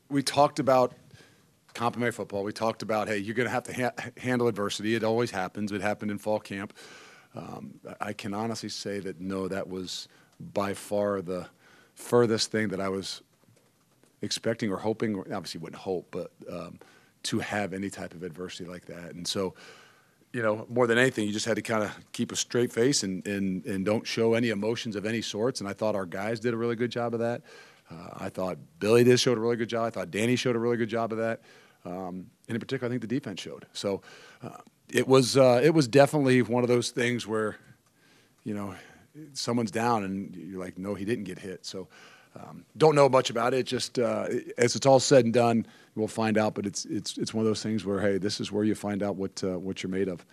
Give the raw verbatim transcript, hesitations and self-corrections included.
we talked about complimentary football. We talked about, hey, you're going to have to ha handle adversity. It always happens. It happened in fall camp. Um, I can honestly say that, no, that was by far the furthest thing that I was expecting or hoping, or obviously wouldn't hope, but um, to have any type of adversity like that. And so, you know, more than anything, you just had to kind of keep a straight face and, and, and don't show any emotions of any sorts. And I thought our guys did a really good job of that. Uh, I thought Billy did showed a really good job. I thought Danny showed a really good job of that. Um, and in particular, I think the defense showed. So uh, it was uh, it was definitely one of those things where, you know, someone's down and you're like, no, he didn't get hit. So um, don't know much about it. Just uh, as it's all said and done, we'll find out. But it's it's it's one of those things where, hey, this is where you find out what uh, what you're made of.